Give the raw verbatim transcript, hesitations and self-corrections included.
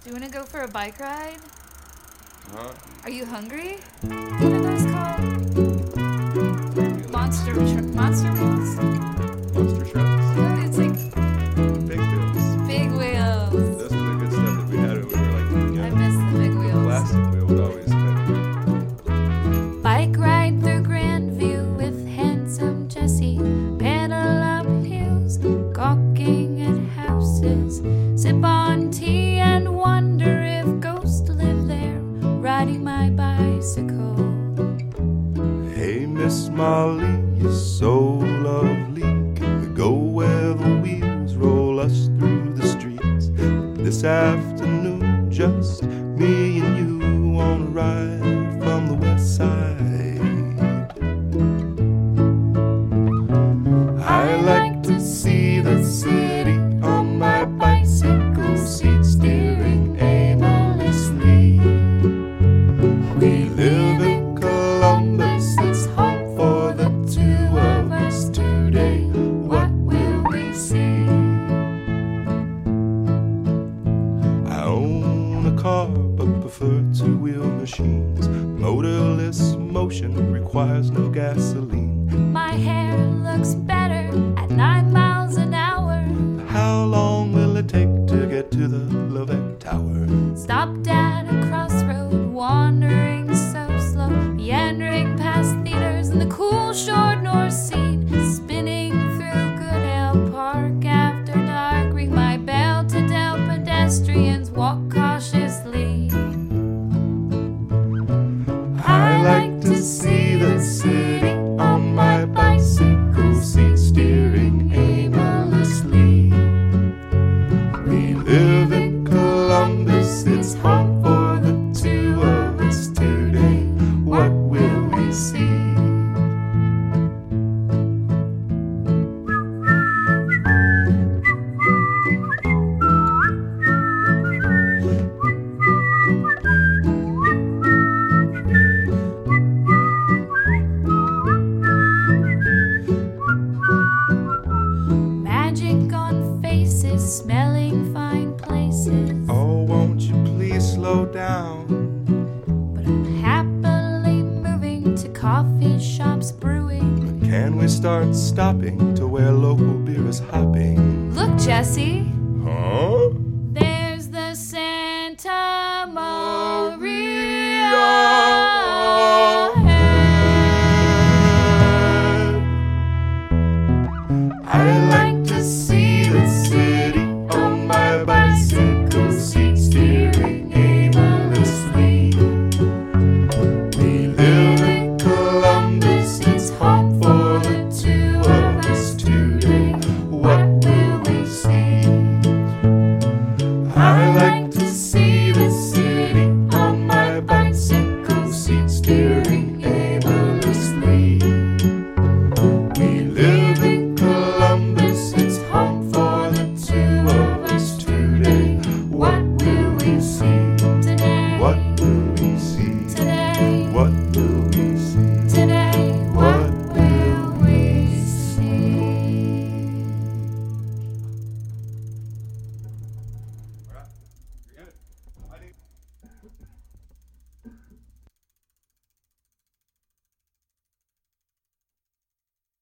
Do you want to go for a bike ride? Huh? Are you hungry? What are those called? Monster tr- monster wheels? Monster trucks? No, it's like Big wheels. big wheels. Those were the good stuff that we had when we were like young. I miss the big wheels. Plastic wheel would always kind of... Bike ride through Grandview with handsome Jesse. Pedal up hills, gawking at houses. Sip on tea and wonder if ghosts live there. Riding my bicycle. Hey, Miss Molly, you're so lovely. Can we go where the wheels roll us through the streets? This afternoon, just me and you on a ride from the west side. I like to see the city on my bicycle seat, steering aimlessly. We live in Columbus, it's home for the two of us today. What will we see? I own a car but prefer two-wheel machines. Motorless motion requires no gasoline. My hair looks better at nine miles an hour. How long will it take to get to the Lovett Tower? Stopped at a crossroad, wandering so slow, meandering past theaters in the cool short North Sea, spinning through Goodale Park after dark. Ring my bell to tell pedestrians walk cautiously. I like to see the city on my bicycle seat, steering aimlessly. We live in Columbus, it's home for the two of us today. What will we see? Magic on faces, smelling fine places. Oh, won't you please slow down? But I'm happily moving to coffee shops brewing. But can we start stopping to where local beer is hopping? Look, Jesse, Huh?